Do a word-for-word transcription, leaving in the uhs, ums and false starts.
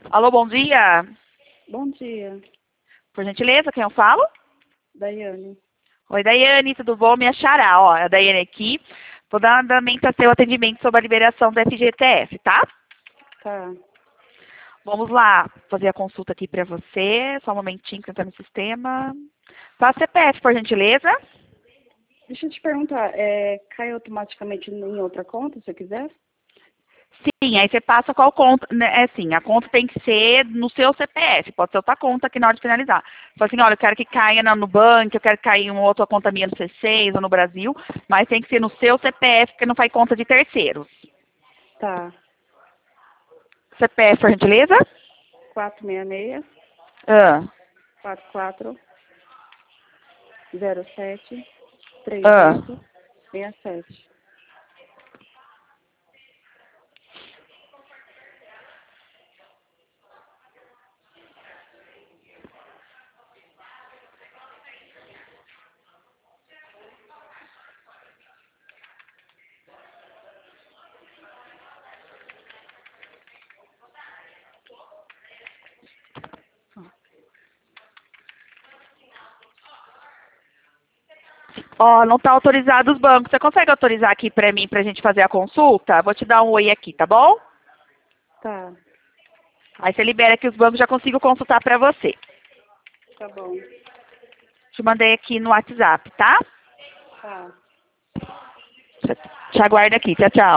Alô, bom dia. Bom dia, Por gentileza, quem eu falo? Daiane. Oi, Daiane, tudo bom? Me achará, ó, a Daiane aqui. Vou dar andamento a seu atendimento sobre a liberação do F G T S, tá? Tá. Vamos lá, fazer a consulta aqui pra você. Só um momentinho que eu tô no sistema. Passa C P F, por gentileza. Deixa eu te perguntar, é, cai automaticamente em outra conta, se eu quiser? Sim, aí você passa qual conta, né? É assim, a conta tem que ser no seu C P F, pode ser outra conta aqui na hora de finalizar. Fala assim, olha, eu quero que caia na Nubank, eu quero que caia em uma outra conta minha no C seis ou no Brasil, mas tem que ser no seu C P F, porque não faz conta de terceiros. Tá. C P F, por gentileza? quatro seis seis, Ah, quatro quatro, zero sete, três ah. oito, seis sete. Ó, não está autorizado os bancos. Você consegue autorizar aqui para mim, para a gente fazer a consulta? Vou te dar um oi aqui, tá bom? Tá, Aí você libera que os bancos já consigo consultar para você. tá bom. Te mandei aqui no WhatsApp, tá? Tá. Te aguardo aqui. Tchau, tchau.